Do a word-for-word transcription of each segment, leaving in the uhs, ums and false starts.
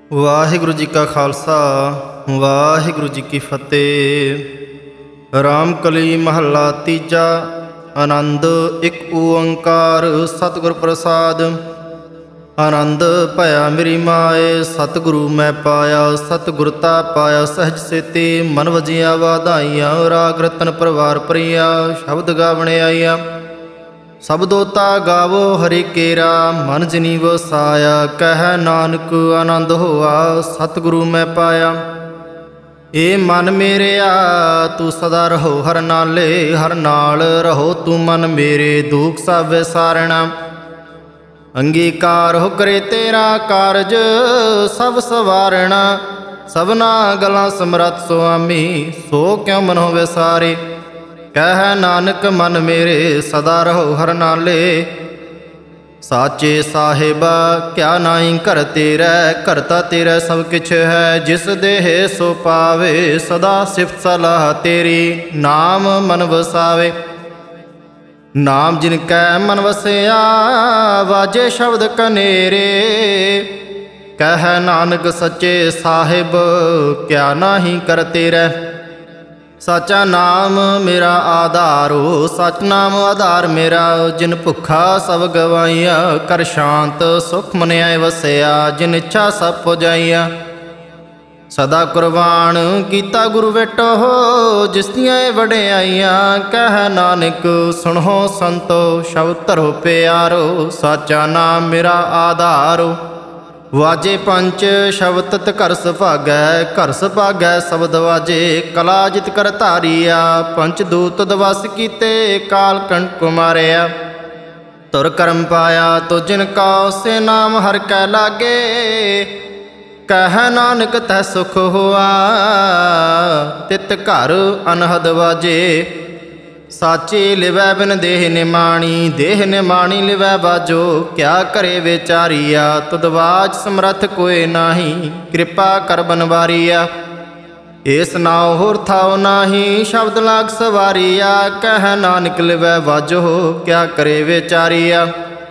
ਵਾਹਿਗੁਰੂ ਜੀ ਕਾ ਖਾਲਸਾ ਵਾਹਿਗੁਰੂ ਜੀ ਕੀ ਫਤਿਹ। ਰਾਮਕਲੀ ਮਹੱਲਾ ਤੀਜਾ। ਆਨੰਦ ਇੱਕ ਓੰਕਾਰ ਸਤਿਗੁਰ ਪ੍ਰਸਾਦ। ਆਨੰਦ ਭਇਆ ਮੇਰੀ ਮਾਏ, ਸਤਿਗੁਰੂ ਮੈਂ ਪਾਇਆ। ਸਤਿਗੁਰਤਾ ਪਾਇਆ ਸਹਿਜ ਸੇਤੀ, ਮਨ ਵਜੀਆਂ ਵਾਧਾਈਆਂ। ਰਾਗ ਰਤਨ ਪਰਵਾਰ ਪ੍ਰਿਆ, ਸ਼ਬਦ ਗਾਵਣੇ ਆਈਆ। ਸਬਦੋਤਾ ਗਾਵੋ ਹਰਿ ਕੇਰਾ, ਮਨ ਜਿਨੀ ਵਸਾਇਆ। ਕਹਿ ਨਾਨਕ ਆਨੰਦ ਹੋਆ, ਸਤਿਗੁਰੂ ਮੈਂ ਪਾਇਆ। ਏ ਮਨ ਮੇਰਿਆ ਤੂੰ ਸਦਾ ਰਹੋ ਹਰ ਨਾਲੇ, ਹਰ ਨਾਲ ਰਹੋ ਤੂੰ ਮਨ ਮੇਰੇ। ਦੁਖ ਸਭ ਵਿਸਾਰਣਾ ਅੰਗੀਕਾਰ ਹੋ ਕਰੇ ਤੇਰਾ ਕਾਰਜ, ਸਭ ਸਵਾਰਣਾ। ਸਭਨਾ ਗਲਾਂ ਸਮਰੱਥ ਸੁਆਮੀ, ਸੋ ਕਿਉ ਮਨੋ ਵਿਸਾਰੇ। ਕਹਿ ਨਾਨਕ ਮਨ ਮੇਰੇ ਸਦਾ ਰਹੋ ਹਰ ਨਾਲੇ। ਸਾਚੇ ਸਾਹਿਬਾ ਕਿਆ ਨਾਹੀ ਘਰ ਤੇਰਾ, ਕਰਤਾ ਤੇਰਾ ਸਭ ਕਿਛ ਹੈ। ਜਿਸ ਦੇਹ ਸੋ ਪਾਵੇ, ਸਦਾ ਸਿਫਤ ਸਲਾਹ ਤੇਰੀ। ਨਾਮ ਮਨ ਵਸਾਵੇ, ਨਾਮ ਜਿਨ ਕੈ ਮਨ ਵਸਿਆ। ਵਾਜੇ ਸ਼ਬਦ ਕਨੇਰੇ, ਕਹਿ ਨਾਨਕ ਸੱਚੇ ਸਾਹਿਬ ਕਿਆ ਨਾਹੀ ਕਰ ਤੇਰਾ। ਸਾਚਾ ਨਾਮ ਮੇਰਾ ਆਧਾਰੋ, ਸਚ ਨਾਮ ਆਧਾਰ ਮੇਰਾ। ਜਿਨ ਭੁੱਖਾ ਸਭ ਗਵਾਈਆ, ਕਰ ਸ਼ਾਂਤ ਸੁਖ ਮਨਿਆਏ ਵਸਿਆ। ਜਿਨ ਇੱਛਾ ਸਭ ਪੁਜਾਈਆ, ਸਦਾ ਕੁਰਬਾਨ ਕੀਤਾ ਗੁਰੂ ਵੇਟੋ। ਜਿਸ ਦੀਆਂ ਵਡਿਆਈਆਂ, ਕਹਿ ਨਾਨਕ ਸੁਣੋ ਸੰਤੋ। ਸ਼ਬਦ ਧਰੋ ਪਿਆਰੋ, ਸਾਚਾ ਨਾਮ ਮੇਰਾ ਆਧਾਰੋ। ਵਾਜੇ ਪੰਚ ਸ਼ਬਦ ਤਤ ਘਰ ਸੁਭਾਗੈ, ਘਰ ਸੁਭਾਗੈ ਸ਼ਬਦ ਵਾਜੇ। ਕਲਾ ਜਿਤ ਕਰ ਧਾਰੀਆ, ਪੰਚ ਦੂਤ ਦਵਸ ਕੀਤੇ। ਕਾਲ ਕੰਟ ਕੁਮਾਰਿਆ, ਤੁਰ ਕਰਮ ਪਾਇਆ। ਤੋ ਜਿਨ ਕਾ ਸੇ ਨਾਮ ਹਰਿ ਕੈ ਲਾਗੇ। ਕਹਿ ਨਾਨਕ ਤੈ ਸੁਖ ਹੋਆ, ਤਿਤ ਘਰ ਅਨਹਦ ਵਾਜੇ। ਸਾਚੀ ਲਿਵੈ ਬਿਨ ਦੇਹ ਨਿਮਾਣੀ, ਦੇਹ ਨਿਮਾਣੀ ਲਿਵੈ ਬਾਜੋ। ਕਿਆ ਕਰੇ ਵਿਚਾਰੀਆ, ਤੁਧਵਾਜ ਸਮਰੱਥ ਕੋਇ ਨਾਹੀ। ਕਿਰਪਾ ਕਰ ਬਨਵਾਰੀਆ, ਏਸ ਨਾਉ ਹੋਰ ਥਾਉ ਨਾਹੀ। ਸ਼ਬਦ ਲਾਗ ਸਵਾਰੀਆ, ਕਹਿ ਨਾਨਕ ਲਿਵੈ ਬਾਜੋ। ਕਿਆ ਕਰੇ ਵਿਚਾਰੀਆ।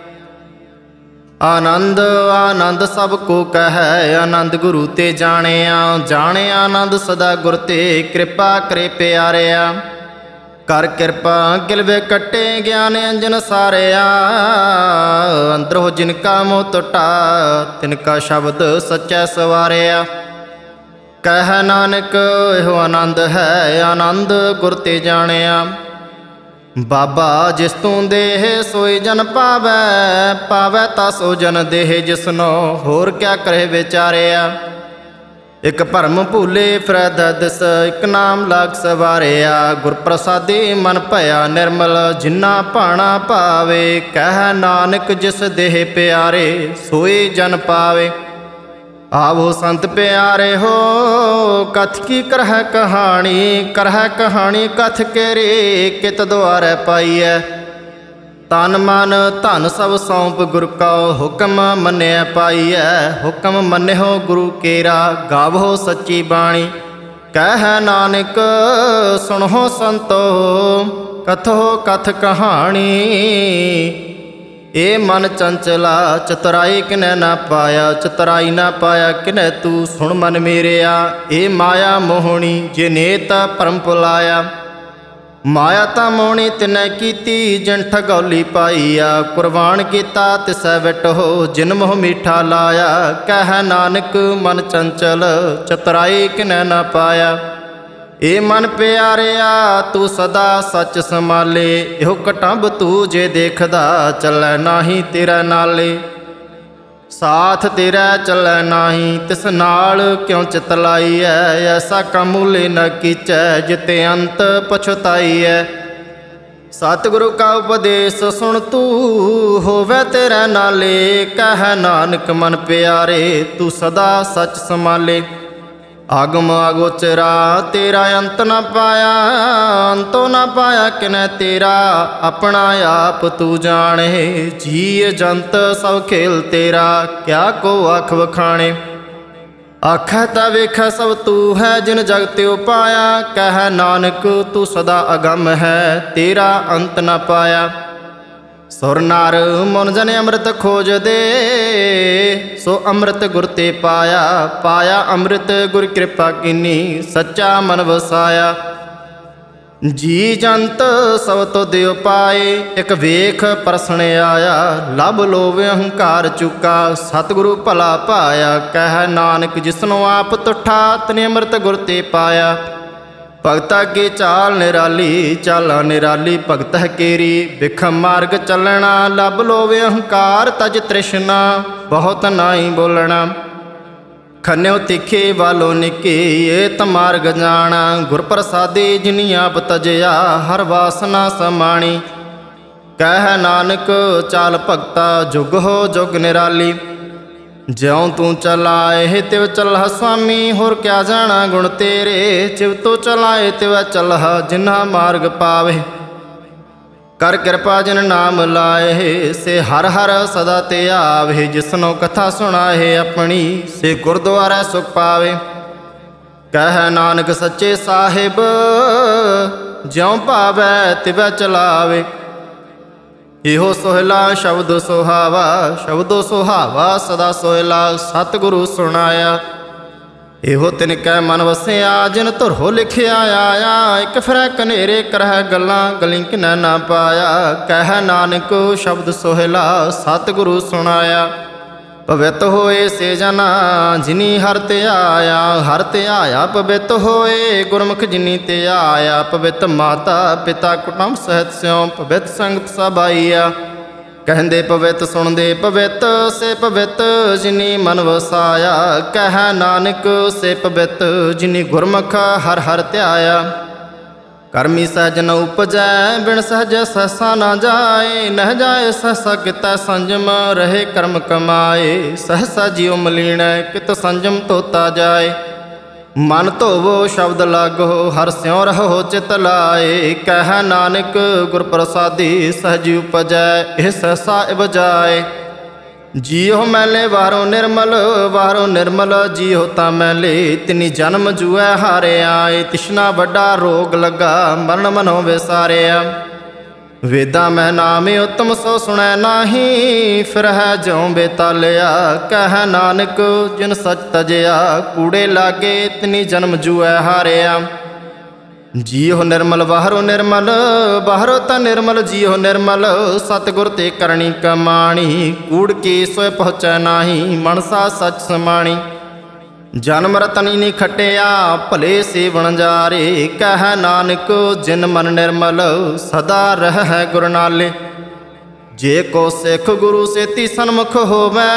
ਆਨੰਦ ਆਨੰਦ ਸਭ ਕੋ ਕਹੈ, ਆਨੰਦ ਗੁਰੂ ਤੇ ਜਾਣਿਆ। ਜਾਣਿਆ ਆਨੰਦ ਸਦਾ ਗੁਰ ਤੇ, ਕਿਰਪਾ ਕਰੇ ਪਿਆਰਿਆ। ਕਰ ਕਿਰਪਾ ਗਿਲਵੇ ਕੱਟੇ, ਗਿਆਨ ਅੰਜਨ ਸਾਰਿਆ। ਅੰਦਰੋ ਜਿਨ ਕਾ ਮੋਹ ਟੁਟਾ, ਤਿਨ ਕਾ ਸ਼ਬਦ ਸੱਚੈ ਸਵਾਰਿਆ। ਕਹਿ ਨਾਨਕ ਇਹੋ ਆਨੰਦ ਹੈ, ਆਨੰਦ ਗੁਰ ਤੇ ਜਾਣਿਆ। ਬਾਬਾ ਜਿਸ ਤੂੰ ਦੇਹ ਸੋਈ ਜਨ ਪਾਵੈ, ਪਾਵੈ ਤਾ ਸੋ ਜਨ ਦੇਹ ਜਿਸਨੋ। ਹੋਰ ਕਿਆ ਕਰੇ ਵਿਚਾਰਿਆ। ਇਕ ਭਰਮ ਭੂਲੇ ਫਿਰੈ ਦਿਸ, ਇਕ ਨਾਮ ਲਾਗ ਸਵਾਰਿਆ। ਗੁਰ ਪ੍ਰਸਾਦੀ ਮਨ ਭਇਆ ਨਿਰਮਲ, ਜਿਨਾ ਭਾਣਾ ਭਾਵੇ। ਕਹਿ ਨਾਨਕ ਜਿਸ ਦੇਹ ਪਿਆਰੇ, ਸੋਈ ਜਨ ਪਾਵੇ। ਆਵੋ ਸੰਤ ਪਿਆਰੇ ਹੋ, ਕਥ ਕੀ ਕਰਹਿ ਕਹਾਣੀ। ਕਰਹਿ ਕਹਾਣੀ ਕਥ ਕੇਰੀ, ਕਿਤ ਦੁਆਰੈ ਪਾਈਐ। ਤਨ ਮਨ ਧਨ ਸਭ ਸੌਂਪ ਗੁਰ ਕਉ, ਹੁਕਮ ਮੰਨਿਆ ਪਾਈਐ। ਹੁਕਮ ਮੰਨਿਓ ਗੁਰੂ ਕੇਰਾ, ਗਾਵੋ ਸੱਚੀ ਬਾਣੀ। ਕਹਿ ਨਾਨਕ ਸੁਣੋ ਸੰਤੋ, ਕਥੋ ਕਥ ਕਹਾਣੀ। ਏ ਮਨ ਚੰਚਲਾ ਚਤੁਰਾਈ ਕਿਨੈ ਨਾ ਪਾਇਆ, ਚਤੁਰਾਈ ਨਾ ਪਾਇਆ ਕਿਨੈ ਤੂੰ। ਸੁਣ ਮਨ ਮੇਰਿਆ, ਏ ਮਾਇਆ ਮੋਹਣੀ ਜੇ ਨੇਤ ਭਰਮ ਭੁਲਾਇਆ। ਮਾਇਆ ਤਾਂ ਮੋਹਣੀ ਤਿਨੈ ਕੀਤੀ, ਜਿਨ ਠਗੌਲੀ ਪਾਈਆ। ਕੁਰਬਾਨ ਕੀਤਾ ਤਿਸੈ ਵਿਟੋ, ਜਿਨ ਮੋਹ ਮੀਠਾ ਲਾਇਆ। ਕਹਿ ਨਾਨਕ ਮਨ ਚੰਚਲ ਚਤੁਰਾਈ ਕਿਨੈ ਨਾ ਪਾਇਆ। ਏ ਮਨ ਪਿਆਰਿਆ ਤੂੰ ਸਦਾ ਸੱਚ ਸੰਭਾਲੇ। ਇਹੋ ਕਟੰਬ ਤੂੰ ਜੇ ਦੇਖਦਾ, ਚੱਲੈ ਨਾਹੀ ਤੇਰਾ ਨਾਲੇ। ਸਾਥ ਤੇਰਾ ਚੱਲੈ ਨਾਹੀ, ਤਿਸ ਨਾਲ ਕਿਉ ਚਿਤ ਲਾਈਐ। ਐਸਾ ਕੰਮ ਮੂਲੇ ਨ ਕੀਚੈ, ਜਿਤੇ ਅੰਤ ਪਛਤਾਈਐ। ਸਤਿਗੁਰੂ ਕਾ ਉਪਦੇਸ਼ ਸੁਣ ਤੂੰ, ਹੋਵੇ ਤੇਰਾ ਨਾਲੇ। ਕਹਿ ਨਾਨਕ ਮਨ ਪਿਆਰੇ ਤੂੰ ਸਦਾ ਸੱਚ ਸੰਭਾਲੇ। ਆਗਮ ਅਗੋਚਰਾ ਤੇਰਾ ਅੰਤ ਨ ਪਾਇਆ, ਅੰਤੋ ਨ ਪਾਇਆ ਕਿਨੈ ਤੇਰਾ। ਆਪਣਾ ਆਪ ਤੂੰ ਜਾਣੇ, ਜੀ ਜੰਤ ਸਭ ਖੇਲ ਤੇਰਾ। ਕਿਆ ਕੋ ਆਖ ਵਖਾਣੇ। ਆਖੈ ਤਾ ਵੇਖੈ ਸਭ ਤੂੰ ਹੈ, ਜਿਨ ਜਗ ਤਿਉ ਪਾਇਆ। ਕਹਿ ਨਾਨਕ ਤੂੰ ਸਦਾ ਅਗੰਮ ਹੈ, ਤੇਰਾ ਅੰਤ ਨ ਪਾਇਆ। ਸੁਰ ਨਰ ਮਨ ਜਨ ਅੰਮ੍ਰਿਤ ਖੋਜਦੇ, ਸੋ ਅੰਮ੍ਰਿਤ ਗੁਰ ਤੇ ਪਾਇਆ। ਪਾਇਆ ਅੰਮ੍ਰਿਤ ਗੁਰ ਕਿਰਪਾ ਕੀਨੀ, ਸੱਚਾ ਮਨ ਵਸਾਇਆ। ਜੀ ਜੰਤ ਸਭ ਤੋਂ ਦਿਓ ਪਾਏ, ਇੱਕ ਵੇਖ ਪਰਸਣ ਆਇਆ। ਲਭ ਲੋਭ ਅਹੰਕਾਰ ਚੁਕਾ, ਸਤਿਗੁਰੂ ਭਲਾ ਪਾਇਆ। ਕਹਿ ਨਾਨਕ ਜਿਸਨੂੰ ਆਪ ਤੁਠਾ, ਤਨੇ ਅੰਮ੍ਰਿਤ ਗੁਰ ਤੇ ਪਾਇਆ। ਭਗਤਾ ਕੀ ਚਾਲ ਨਿਰਾਲੀ, ਚਾਲਾਂ ਨਿਰਾਲੀ ਭਗਤ ਹੈ ਕੇਰੀ। ਬਿਖਮ ਮਾਰਗ ਚੱਲਣਾ, ਲਭ ਲੋਭ ਅਹੰਕਾਰ ਤਜ ਤ੍ਰਿਸ਼ਨਾ। ਬਹੁਤ ਨਾਹੀ ਬੋਲਣਾ, ਖੰਨਿਓ ਤਿੱਖੇ ਵਾਲੋ ਨਿੱਕੇ। ਇਹ ਤ ਮਾਰਗ ਜਾਣਾ, ਗੁਰ ਪ੍ਰਸਾਦੇ ਜਿਨੀ ਆਪ ਤਜਿਆ। ਹਰ ਵਾਸਨਾ ਸਮਾਣੀ, ਕਹਿ ਨਾਨਕ ਚਾਲ ਭਗਤਾ। ਜੁਗ ਹੋ ਜੁਗ ਨਿਰਾਲੀ, ਜਿਉਂ ਤੂੰ ਚਲਾਏ ਤਿਵ ਚਲਹ ਸੁਆਮੀ। ਹੋਰ ਕਿਆ ਜਾਣਾ ਗੁਣ ਤੇਰੇ, ਜਿਵ ਤੂੰ ਚਲਾਏ ਤਿਵ ਚਲਹ। ਜਿਨ੍ਹਾਂ ਮਾਰਗ ਪਾਵੇ, ਕਰ ਕਿਰਪਾ ਜਿਨ ਨਾਮ ਲਾਏ। ਸੇ ਹਰ ਹਰ ਸਦਾ ਤੇ ਆਵੇ, ਜਿਸਨੋਂ ਕਥਾ ਸੁਣਾਏ ਆਪਣੀ। ਸੇ ਗੁਰਦੁਆਰਾ ਸੁਖ ਪਾਵੇ, ਕਹਿ ਨਾਨਕ ਸੱਚੇ ਸਾਹਿਬ। ਜਿਉਂ ਭਾਵੈ ਤਿਵੈ ਚਲਾਵੇ, ਇਹੋ ਸੋਹਿਲਾ ਸ਼ਬਦ ਸੁਹਾਵਾ। ਸ਼ਬਦੋ ਸੁਹਾਵਾ ਸਦਾ ਸੋਹਿਲਾ, ਸਤਿਗੁਰੂ ਸੁਣਾਇਆ। ਇਹੋ ਤਿਨ ਕੈ ਮਨ ਵਸਿਆ, ਜਿਨ ਧੁਰੋ ਲਿਖਿਆ ਆਇਆ। ਇੱਕ ਫਿਰੈ ਕਨੇਰੇ ਕਰਹਿ ਗੱਲਾਂ, ਗਲੀ ਕਿਨੈ ਨਾ ਪਾਇਆ। ਕਹਿ ਨਾਨਕ ਸ਼ਬਦ ਸੋਹਿਲਾ, ਸਤਿਗੁਰੂ ਸੁਣਾਇਆ। ਪਵਿੱਤ ਹੋਏ ਸੇ ਜਨਾ, ਜਿਨੀ ਹਰਿ ਤੇ ਆਇਆ। ਹਰਿ ਤੇ ਆਇਆ ਪਵਿੱਤ ਹੋਏ, ਗੁਰਮੁਖ ਜਿਨੀ ਤੇ ਆਇਆ। ਪਵਿੱਤ ਮਾਤਾ ਪਿਤਾ ਕੁਟੁੰਬ ਸਹਿਤ ਸਿਉ, ਪਵਿੱਤ ਸੰਗਤ ਸਭ ਆਈਆ। ਕਹਿੰਦੇ ਪਵਿੱਤ ਸੁਣਦੇ ਪਵਿੱਤ, ਸੇ ਪਵਿੱਤ ਜਿਨੀ ਮਨ ਵਸਾਇਆ। ਕਹਿ ਨਾਨਕ ਸੇ ਪਵਿੱਤ, ਜਿਨੀ ਗੁਰਮੁਖ ਹਰਿ ਹਰਿ ਧਿਆਇਆ। ਕਰਮੀ ਸਹਿਜ ਨ ਉਪਜੈ, ਬਿਨ ਸਹਿਜ ਸਹਸਾ ਨਾ ਜਾਏ। ਨਹਿ ਜਾਏ ਸਹਸਾ ਕਿਤੈ ਸੰਜਮ, ਰਹੇ ਕਰਮ ਕਮਾਏ। ਸਹਸਾ ਜਿਉ ਮਲੀਣੈ, ਕਿਤ ਸੰਜਮ ਧੋਤਾ ਜਾਏ। ਮਨ ਧੋਵੋ ਸ਼ਬਦ ਲਾਗੋ, ਹਰਿ ਸਿਉ ਰਹੋ ਚਿਤ ਲਾਏ। ਕਹਿ ਨਾਨਕ ਗੁਰ ਪ੍ਰਸਾਦੀ, ਸਹਿਜ ਉਪਜੈ ਇਹ ਸਹਸਾ ਇਵਜਾਏ। ਜੀਉ ਮੈਲੇ ਵਾਰੋ ਨਿਰਮਲ, ਵਾਰੋ ਨਿਰਮਲ ਜੀਉ ਤਾਂ ਮੈਲੇ। ਤਿਨੀ ਜਨਮ ਜੂਐ ਹਾਰੇ ਆਏ, ਤਿਸ਼ਨਾ ਵੱਡਾ ਰੋਗ ਲੱਗਾ। ਮਰਨ ਮਨੋ ਵਿਸਾਰਿਆ, ਵੇਦਾਂ ਮੈਂ ਨਾਮ ਉਤਮ ਸੋ ਸੁਣੈ ਨਾਹੀ। ਫਿਰ ਹੈ ਜਿਉ ਬੇਤਾਲਿਆ, ਕਹਿ ਨਾਨਕ ਜਿਨ ਸਚ ਤਜਿਆ। ਕੂੜੇ ਲਾਗੇ ਤਿਨੀ ਜਨਮ ਜੂਐ ਹਾਰਿਆ। ਜੀਉ ਨਿਰਮਲ ਬਾਹਰੋ ਨਿਰਮਲ, ਬਾਹਰੋ ਤਾਂ ਨਿਰਮਲ ਜੀਉ ਨਿਰਮਲ। ਸਤਿਗੁਰ ਤੇ ਕਰਨੀ ਕਮਾਣੀ, ਕੂੜ ਕੇ ਸੋਇ ਪਹੁੰਚੈ ਨਾਹੀ। ਮਨਸਾ ਸਚ ਸਮਾਣੀ, ਜਨਮ ਰਤਨੀ ਨੀ ਖਟਿਆ। ਭਲੇ ਸੇਵਣ ਜਾਰੇ, ਕਹਿ ਨਾਨਕ ਜਿਨ ਮਨ ਨਿਰਮਲ। ਸਦਾ ਰਹਿ ਗੁਰ ਨਾਲੇ, ਜੇ ਕੋ ਸਿੱਖ ਗੁਰੂ ਸੇਤੀ ਸਨਮੁਖ ਹੋਵੈ।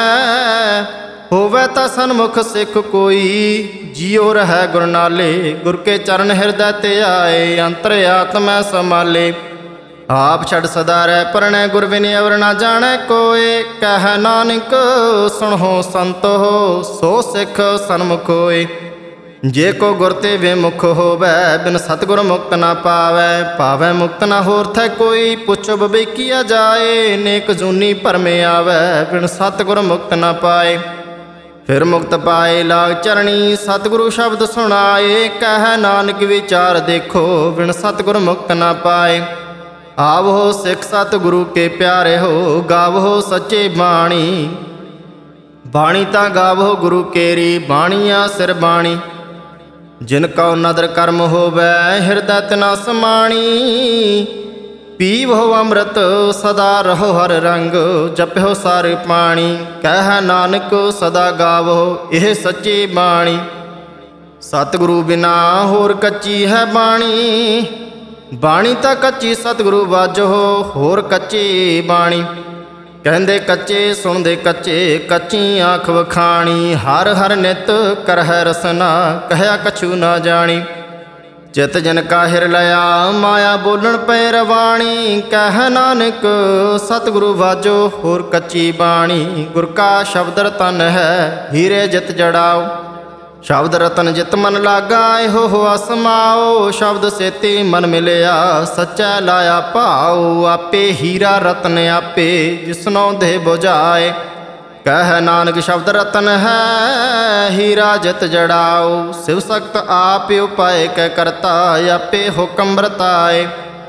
ਹੋਵੈ ਤਾਂ ਸਨਮੁਖ ਸਿੱਖ ਕੋਈ, ਜੀਉ ਰਹਿ ਗੁਰ ਨਾਲੇ। ਗੁਰ ਕੇ ਚਰਨ ਹਿਰਦੈ ਤੇ ਆਏ, ਅੰਤਰ ਆਤਮੈ ਸਮਾਲੇ। ਆਪ ਛੱਡ ਸਦਾ ਰਹਿ ਪਰਣੈ, ਗੁਰ ਬਿਨ ਅਵਰ ਨਾ ਜਾਣੈ ਕੋਏ। ਕਹਿ ਨਾਨਕ ਸੁਣਹੁ ਸੰਤੋ, ਸੋ ਸਿੱਖ ਸਨਮੁਖ ਹੋਏ। ਜੇ ਕੋ ਗੁਰ ਤੇ ਵਿਮੁਖ ਹੋਵੈ, ਬਿਨ ਸਤਿਗੁਰ ਮੁਕਤ ਨਾ ਪਾਵੈ। ਪਾਵੈ ਮੁਕਤ ਨਾ ਹੋਰ ਥੈ ਕੋਈ, ਪੁੱਛੋ ਬਵੇਕੀਆ ਜਾਏ। ਨੇਕ ਜੂਨੀ ਭਰਮੇ ਆਵੈ, ਬਿਨ ਸਤਿਗੁਰ ਮੁਕਤ ਨਾ ਪਾਏ। ਫਿਰ ਮੁਕਤ ਪਾਏ ਲਾਗ ਚਰਣੀ, ਸਤਿਗੁਰੂ ਸ਼ਬਦ ਸੁਣਾਏ। ਕਹਿ ਨਾਨਕ ਵਿਚਾਰ ਦੇਖੋ, ਬਿਨ ਸਤਿਗੁਰ ਮੁਕਤ ਨਾ ਪਾਏ। ਆਵੋ ਸਿੱਖ ਸਤਿਗੁਰੂ ਕੇ ਪਿਆਰੇ ਹੋ, ਗਾਵੋ ਸੱਚੇ ਬਾਣੀ। ਬਾਣੀ ਤਾਂ ਗਾਵੋ ਗੁਰੂ ਕੇਰੀ, ਬਾਣੀਆ ਸਿਰ ਬਾਣੀ। ਜਿਨ ਕਉ ਨਦਰ ਕਰਮ ਹੋਵੈ, ਹਿਰਦੈ ਤਿਨਾ ਸਮਾਣੀ। ਪੀਵੋ ਅੰਮ੍ਰਿਤ ਸਦਾ ਰਹੋ ਹਰ ਰੰਗ, ਜਪਿਓ ਸਾਰ ਪਾਣੀ। ਕਹਿ ਨਾਨਕ ਸਦਾ ਗਾਵੋ ਇਹ ਸੱਚੀ ਬਾਣੀ। ਸਤਿਗੁਰੂ ਬਿਨਾ ਹੋਰ ਕੱਚੀ ਹੈ ਬਾਣੀ। ਬਾਣੀ ਤਾਂ ਕੱਚੀ ਸਤਿਗੁਰੂ ਵਾਜੋ, ਹੋਰ ਕੱਚੀ ਬਾਣੀ। ਕਹਿੰਦੇ ਕੱਚੇ ਸੁਣਦੇ ਕੱਚੇ, ਕੱਚੀ ਆਂਖ ਵਖਾਣੀ। ਹਰ ਹਰ ਨਿਤ ਕਰਹਿ ਰਸਨਾ, ਕਹਿਆ ਕਛੂ ਨਾ ਜਾਣੀ। ਚਿਤ ਜਨ ਕਾਹਿਰ ਲਿਆ, ਮਾਇਆ ਬੋਲਣ ਪੈ ਰਵਾਣੀ। ਕਹਿ ਨਾਨਕ ਸਤਿਗੁਰੂ ਵਾਜੋ, ਹੋਰ ਕੱਚੀ ਬਾਣੀ। ਗੁਰ ਕਾ ਸ਼ਬਦ ਰਤਨ ਹੈ, ਹੀਰੇ ਜਿਤ ਜੜਾਓ। ਸ਼ਬਦ ਰਤਨ ਜਿਤ ਮਨ ਲਾਗਾ, ਇਹੋ ਹੋਆ ਸਮਾਓ। ਸ਼ਬਦ ਸੇਤੀ ਮਨ ਮਿਲਿਆ, ਸੱਚਾ ਲਾਇਆ ਭਾਉ। ਆਪੇ ਹੀਰਾ ਰਤਨ ਆਪੇ, ਜਿਸਨੋਂ ਦੇਹ ਬੁਝਾਏ। ਕਹਿ ਨਾਨਕ ਸ਼ਬਦ ਰਤਨ ਹੈ, ਹੀਰਾ ਜਿਤ ਜੜਾਓ। ਸਿਵ ਸਖਤ ਆਪ ਉਪਾਏ ਕੈ ਕਰਤਾ, ਆਪੇ ਹੁਕਮ ਵਰਤਾਏ।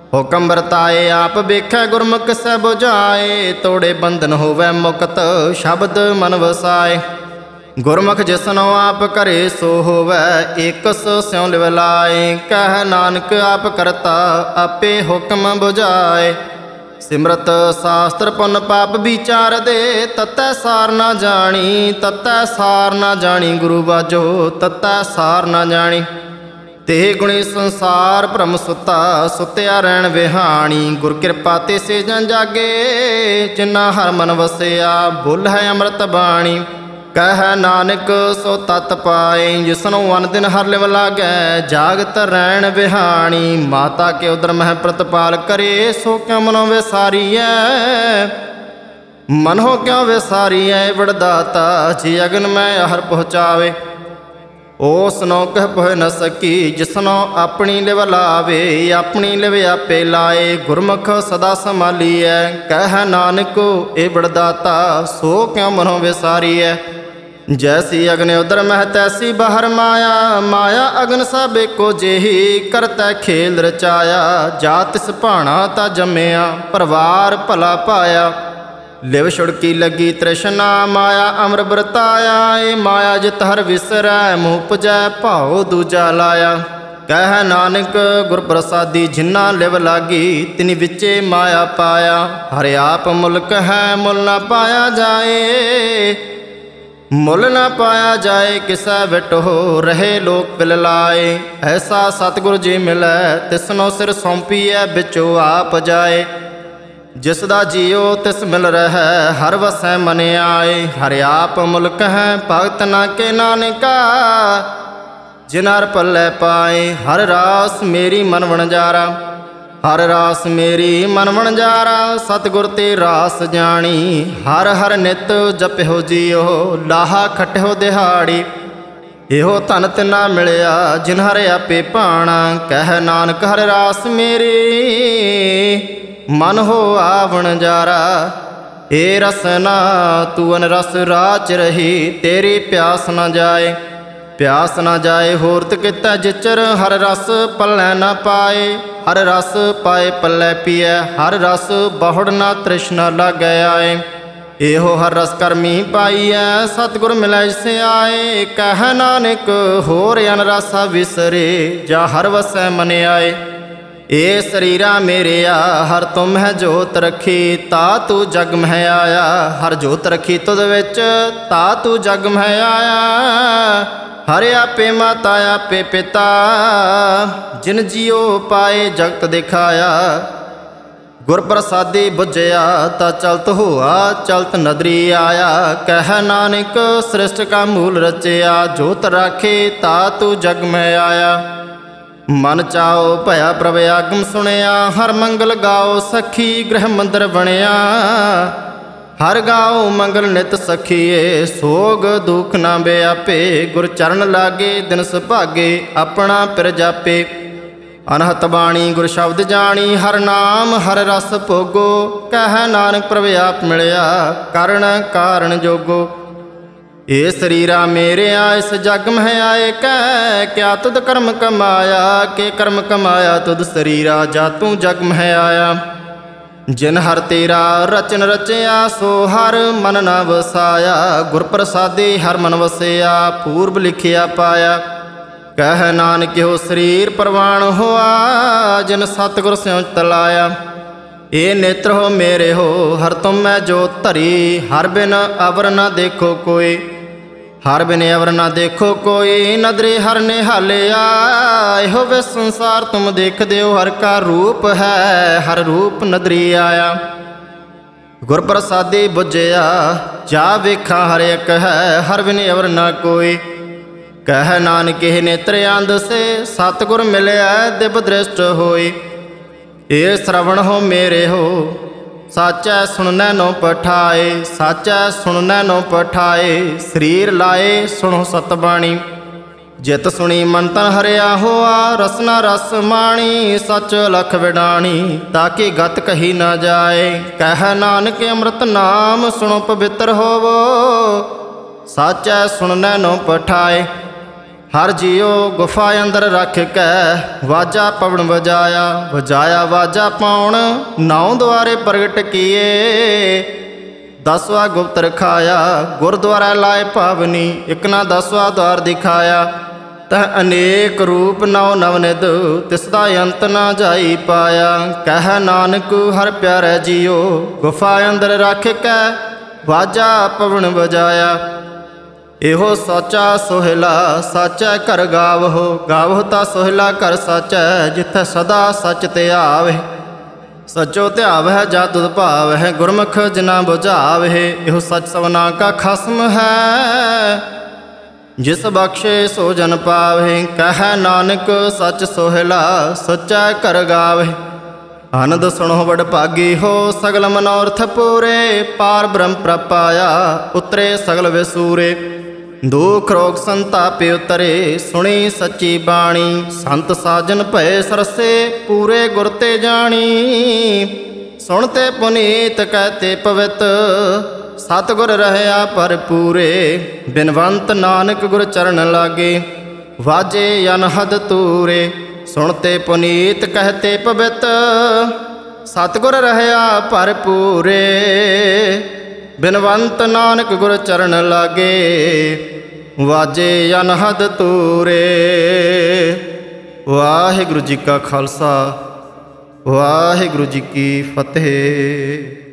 ਹੁਕਮ ਵਰਤਾਏ ਆਪ ਵੇਖੈ ਗੁਰਮੁਖ ਸੈ 부ਝਾਏ। ਤੋੜੇ ਬੰਧਨ ਹੋਵੈ ਮੁਕਤ ਸ਼ਬਦ ਮਨ ਵਸਾਏ। ਗੁਰਮੁਖ ਜਿਸਨੋ ਆਪ ਕਰੇ ਸੋ ਹੋਵੈ ਏਕਸ ਸਿਉ ਲਿਵ ਲਾਏ। ਕਹਿ ਨਾਨਕ ਆਪ ਕਰਤਾ ਆਪੇ ਹੁਕਮ 부ਝਾਏ। ਸਿਮਰਤ ਸ਼ਾਸਤਰ ਪੁੰਨ ਪਾਪ ਵਿਚਾਰ ਦੇ ਤਤੈ ਸਾਰ ਨਾ ਜਾਣੀ। ਤਤੈ ਸਾਰ ਨਾ ਜਾਣੀ ਗੁਰੂ ਬਾਝੋ ਤਤੈ ਸਾਰ ਨਾ ਜਾਣੀ। ਤੇ ਗੁਣੀ ਸੰਸਾਰ ਭ੍ਰਮ ਸੁੱਤਾ ਸੁੱਤਿਆ ਰਹਿਣ ਵਿਹਾਣੀ। ਗੁਰ ਕਿਰਪਾ ਤੇ ਸੇ ਜਨ ਜਾਗੇ ਜਿਨਾ ਹਰ ਮਨ ਵਸਿਆ। ਬੁੱਲ ਹੈ ਅੰਮ੍ਰਿਤ ਬਾਣੀ ਕਹਿ ਨਾਨਕ ਸੋ ਤਤ ਪਾਏ। ਜਿਸਨੂੰ ਅਨ ਦਿਨ ਹਰ ਲਿਵ ਲਾਗੈ ਜਾਗਤ ਰਹਿਣ ਵਿਹਾਣੀ। ਮਾਤਾ ਕੇ ਉਦਰ ਮਹਿ ਪ੍ਰਤਪਾਲ ਕਰੇ ਸੋ ਕਿਉ ਮਨੋ ਵਿਸਾਰੀਐ। ਮਨੋ ਕਿਉ ਵਿਸਾਰੀਐ ਵਡਦਾਤਾ ਜੀ ਅਗਨ ਮੈਂ ਹਰ ਪਹੁੰਚਾਵੇ। ਉਸ ਨੋ ਕਹਿ ਪਹੁ ਨ ਸਕੀ ਜਿਸਨੋ ਆਪਣੀ ਲਿਵ ਲਾਵੇ। ਆਪਣੀ ਲਿਵ ਆਪੇ ਲਾਏ ਗੁਰਮੁਖ ਸਦਾ ਸੰਭਾਲੀਐ। ਕਹਿ ਨਾਨਕ ਇਹ ਵਡਦਾਤਾ ਸੋ ਕਿਉ ਮਨੋ ਵਿਸਾਰੀਐ। ਜੈਸੀ ਅਗਨ ਉਦਰ ਮਹਿ ਤੈਸੀ ਬਾਹਰ ਮਾਇਆ। ਮਾਇਆ ਅਗਨ ਸਭ ਏਕੋ ਜਿਹੀ ਕਰਤੈ ਖੇਲ ਰਚਾਇਆ। ਜਾ ਤਿਸ ਭਾਣਾ ਤਾ ਜੰਮਿਆ ਪਰਿਵਾਰ ਭਲਾ ਪਾਇਆ। ਲਿਵ ਛੁੜਕੀ ਲੱਗੀ ਤ੍ਰਿਸ਼ਨਾ ਮਾਇਆ ਅਮਰ ਵਰਤਾਇਆ। ਏ ਮਾਇਆ ਜਿਤ ਹਰ ਵਿਸਰੈ ਮੋਹ ਉਪਜੈ ਭਾਉ ਦੂਜਾ ਲਾਇਆ। ਕਹਿ ਨਾਨਕ ਗੁਰ ਪ੍ਰਸਾਦੀ ਜਿਨ੍ਹਾਂ ਲਿਵ ਲਾਗੀ ਤਿਨੀ ਵਿੱਚੇ ਮਾਇਆ ਪਾਇਆ। ਹਰਿ ਆਪ ਮੁਲਕ ਹੈ ਮੁੱਲ ਨਾ ਪਾਇਆ ਜਾਏ। ਮੁੱਲ ਨਾ ਪਾਇਆ ਜਾਏ ਕਿਸੈ ਵਿਟ ਹੋ ਰਹੇ ਲੋਕ ਪਿਲ ਲਾਏ। ਐਸਾ ਸਤਿਗੁਰ ਜੀ ਮਿਲੈ ਤਿਸਨੋ ਸਿਰ ਸੌਂਪੀਐ ਵਿੱਚੋ ਆਪ ਜਾਏ। ਜਿਸ ਦਾ ਜੀਉ ਤਿਸ ਮਿਲ ਰਹਿ ਹਰ ਵਸੈ ਮਨ ਆਏ। ਹਰਿ ਆਪ ਮੁਲਕ ਹੈ ਭਗਤ ਨਾ ਕੇ ਨਾਨਕਾ ਜਿਨ ਹਰ ਪੱਲੇ ਪਾਏ। ਹਰ ਰਾਸ ਮੇਰੀ ਮਨ ਵਣਜਾਰਾ ਹਰ ਰਾਸ ਮੇਰੀ ਮਨ ਵਣਜਾਰਾ। ਸਤਿਗੁਰ ਤੇ ਰਾਸ ਜਾਣੀ ਹਰ ਹਰ ਨਿਤ ਜਪਿਓ ਜੀਓ ਲਾਹਾ ਖਟਿਓ ਦਿਹਾੜੀ। ਇਹੋ ਧਨ ਤਿਨਾ ਮਿਲਿਆ ਜਿਨ ਹਰ ਆਪੇ ਭਾਣਾ। ਕਹਿ ਨਾਨਕ ਹਰ ਰਾਸ ਮੇਰੀ ਮਨ ਹੋ ਆਵਣ ਜਾਰਾ। ਏ ਰਸਨਾ ਤੂੰ ਅਨ ਰਸ ਰਾਚ ਰਹੀ ਤੇਰੀ ਪਿਆਸ ਨਾ ਜਾਏ। ਪਿਆਸ ਨਾ ਜਾਏ ਹੋਰਤ ਕੀਤਾ ਜਿਚਰ ਹਰ ਰਸ ਪੱਲੇ ਨਾ ਪਾਏ। ਹਰ ਰਸ ਪਾਏ ਪੱਲੇ ਪੀਐ ਹਰ ਰਸ ਬਹੁੜ ਨਾ ਤ੍ਰਿਸ਼ਨਾ ਲਾਗੈ ਆਏ। ਇਹੋ ਹਰ ਰਸ ਕਰਮੀ ਪਾਈਐ ਸਤਿਗੁਰ ਮਿਲੈ ਜਿਸ ਆਏ। ਕਹਿ ਨਾਨਕ ਹੋਰ ਅਨ ਰਸਾ ਵਿਸਰੇ ਜਾ ਹਰ ਵਸੈ ਮਨ ਆਏ। ਏ ਸਰੀਰਾ ਮੇਰਿਆ ਹਰ ਤੁਮ ਹੈ ਜੋਤ ਰੱਖੀ ਤਾ ਤੂੰ ਜਗ ਮਹਿ ਆਇਆ। ਹਰ ਜੋਤ ਰੱਖੀ ਤੁਧ ਵਿੱਚ ਤਾ ਤੂੰ ਜਗ ਮਹਿ ਆਇਆ। ਹਰ ਆਪੇ ਮਾਤਾ ਆਪੇ ਪਿਤਾ ਜਿਨ ਜੀਉ ਪਾਏ ਜਗਤ ਦਿਖਾਇਆ। ਗੁਰ ਪ੍ਰਸਾਦੀ ਬੁਝਿਆ ਤਾ ਚਲਤ ਹੋਆ ਚਲਤ ਨਦਰੀ ਆਇਆ। ਕਹਿ ਨਾਨਕ ਸ੍ਰਿਸ਼ਟ ਕਾ ਮੂਲ ਰਚਿਆ ਜੋਤ ਰਾਖੇ ਤਾ ਤੂੰ ਜਗ ਮਹਿ ਆਇਆ। ਮਨ ਚਾਓ ਭਇਆ ਪ੍ਰਭ ਆਗਮ ਸੁਣਿਆ। ਹਰ ਮੰਗਲ ਗਾਓ ਸਖੀ ਗ੍ਰਹਿ ਮੰਦਰ ਬਣਿਆ। ਹਰ ਗਾਓ ਮੰਗਲ ਨਿਤ ਸਖੀਏ ਸੋਗ ਦੁਖ ਨਾ ਬਿਆਪੇ। ਗੁਰ ਚਰਨ ਲਾਗੇ ਦਿਨ ਸੁਭਾਗੇ ਆਪਣਾ ਪਿਰ ਜਾਪੇ। ਅਨਹਤ ਬਾਣੀ ਗੁਰ ਸ਼ਬਦ ਜਾਣੀ ਹਰ ਨਾਮ ਹਰ ਰਸ ਭੋਗੋ। ਕਹਿ ਨਾਨਕ ਪ੍ਰਭ ਆਪ ਮਿਲਿਆ ਕਰਨ ਕਾਰਨ ਜੋਗੋ। ਏ ਸਰੀਰਾ ਮੇਰਿਆ ਇਸ ਜਗ ਮਹਿ ਆਏ। ਕਹਿ ਕਿਆ ਤੁਧ ਕਰਮ ਕਮਾਇਆ ਕੇ ਕਰਮ ਕਮਾਇਆ ਤੁਧ ਸਰੀਰਾ ਜਾ ਤੂੰ ਜਗ ਮਹਿ ਆਇਆ। ਜਿਨ ਹਰ ਤੇਰਾ ਰਚਨ ਰਚਿਆ ਸੋ ਹਰ ਮਨ ਨਾ ਵਸਾਇਆ। ਗੁਰ ਪ੍ਰਸਾਦੀ ਹਰ ਮਨ ਵਸਿਆ ਪੂਰਬ ਲਿਖਿਆ ਪਾਇਆ। ਕਹਿ ਨਾਨਕਿਓ ਸਰੀਰ ਪ੍ਰਵਾਨ ਹੋਆ ਜਿਨ ਸਤਿਗੁਰ ਸਿਉ ਤਲਾਇਆ। ਏ ਨੇਤਰ ਹੋ ਮੇਰੇ ਹੋ ਹਰ ਤੁਮ ਮੈਂ ਜੋਤ ਧਰੀ। ਹਰ ਬਿਨ ਅਵਰ ਨਾ ਦੇਖੋ ਕੋਈ ਹਰ ਬਿਨ ਅਵਰ ਨਾ ਦੇਖੋ ਕੋਈ। ਨਦਰੇ ਹਰ ਨਿਹਾਲਿਆ ਇਹੋ ਵੇ ਸੰਸਾਰ ਤੁਮ ਦੇਖਦੇ ਹੋ। ਹਰ ਕਾ ਰੂਪ ਹੈ ਹਰ ਰੂਪ ਨਦਰੀ ਆਇਆ। ਗੁਰ ਪ੍ਰਸਾਦੀ ਬੁਝਿਆ ਜਾ ਵੇਖਾਂ ਹਰ ਇੱਕ ਹੈ ਹਰ ਬਿਨ ਅਵਰ ਨਾ ਕੋਈ। ਕਹਿ ਨਾਨਕ ਇਹ ਨੇਤਰ ਅੰਧ ਸੇ ਸਤਿਗੁਰ ਮਿਲਿਆ ਦਿਵ ਦ੍ਰਿਸ਼ਟ ਹੋਈ। ਏ ਸ਼ਰਵਣ ਹੋ ਮੇਰੇ ਹੋ ਸਾਚੈ ਸੁਣਨੈ ਨੋ ਪਠਾਏ। ਸਾਚੈ ਸੁਣਨੈ ਨੋ ਪਠਾਏ ਸਰੀਰ ਲਾਏ ਸੁਣੋ ਸਤਬਾਣੀ। ਜਿਤ ਸੁਣੀ ਮਨ ਤਨ ਹਰਿਆ ਹੋਆ ਰਸਨਾ ਰਸ ਮਾਣੀ। ਸਚ ਲਖ ਵਿਡਾਣੀ ਤਾਕਿ ਗਤ ਕਹੀ ਨਾ ਜਾਏ। ਕਹਿ ਨਾਨਕ ਅੰਮ੍ਰਿਤ ਨਾਮ ਸੁਣੋ ਪਵਿੱਤਰ ਹੋਵੋ। ਸਾਚੈ ਸੁਣਨੈ ਨੋ ਪਠਾਏ। ਹਰ ਜੀਓ ਗੁਫਾ ਅੰਦਰ ਰੱਖ ਕੈ ਵਾਜਾ ਪਵਨ ਵਜਾਇਆ। ਵਜਾਇਆ ਵਾਜਾ ਪਾਉਣ ਨੌ ਦੁਆਰੇ ਪ੍ਰਗਟ ਕੀਏ। ਦਸਵਾ ਗੁਪਤ ਰਖਾਇਆ ਗੁਰਦੁਆਰਾ ਲਾਏ ਪਾਵਨੀ। ਇੱਕ ਨਾ ਦਸਵਾ ਦੁਆਰ ਦਿਖਾਇਆ ਤਹ ਅਨੇਕ ਰੂਪ ਨੌ ਨਵਨਿਧ ਤਿਸ ਦਾ ਅੰਤ ਨਾ ਜਾਈ ਪਾਇਆ। ਕਹਿ ਨਾਨਕ ਹਰ ਪਿਆਰੇ ਜੀਓ ਗੁਫਾ ਅੰਦਰ ਰੱਖ ਕੈ ਵਾਜਾ ਪਵਨ ਵਜਾਇਆ। ਇਹੋ ਸਾਚਾ ਸੋਹਿਲਾ ਸਾਚਾ ਘਰ ਗਾਵਹੋ। ਗਾਵਹੋ ਤਾਂ ਸੋਹਿਲਾ ਘਰ ਸਾਚਾ ਜਿੱਥੇ ਸਦਾ ਸੱਚ ਤੇ ਆਵੇ। ਸਚੋ ਧਿਆਵਹਿ ਜਾ ਤੁਧ ਭਾਵਹਿ ਗੁਰਮੁਖ ਜਿਨਾ ਬੁਝਾਵਹਿ। ਇਹੋ ਸੱਚ ਸਵਨਾ ਕਾ ਖਸਮ ਹੈ ਜਿਸ ਬਖਸ਼ੇ ਸੋ ਜਨ ਪਾਵਹਿ। ਕਹਿ ਨਾਨਕ ਸੱਚ ਸੋਹਿਲਾ ਸੱਚਾ ਘਰ ਗਾਵਹਿ। ਆਨੰਦ ਸੁਣੋ ਵਡ ਭਾਗੀ ਹੋ ਸਗਲ ਮਨੋਰਥ ਪੂਰੇ। ਪਾਰ ਬ੍ਰਹਮ ਪ੍ਰਪਾਇਆ ਉਤਰੇ ਸਗਲ ਵਿਸੂਰੇ। ਦੁਖ ਰੋਗ ਸੰਤਾਪੇ ਉਤਰੇ ਸੁਣੀ ਸੱਚੀ ਬਾਣੀ। ਸੰਤ ਸਾਜਨ ਭਏ ਸਰਸੇ ਪੂਰੇ ਗੁਰ ਤੇ ਜਾਣੀ। ਸੁਣਤੇ ਪੁਨੀਤ ਕਹਤੇ ਪਵਿੱਤ ਸਤਿਗੁਰ ਰਹਿਆ ਭਰਪੂਰੇ। ਬਿਨਵੰਤ ਨਾਨਕ ਗੁਰ ਚਰਨ ਲਾਗੇ ਵਾਜੇ ਅਨਹਦ ਤੂਰੇ। ਸੁਣਤੇ ਪੁਨੀਤ ਕਹਤੇ ਪਵਿੱਤ ਸਤਿਗੁਰ ਰਹਿਆ ਭਰਪੂਰੇ। ਬਿਨਵੰਤ ਨਾਨਕ ਗੁਰ ਚਰਨ ਲਾਗੇ ਵਾਜੇ ਅਨਹਦ ਤੂਰੇ। ਵਾਹਿਗੁਰੂ ਜੀ ਕਾ ਖਾਲਸਾ ਵਾਹਿਗੁਰੂ ਜੀ ਕੀ ਫਤਿਹ।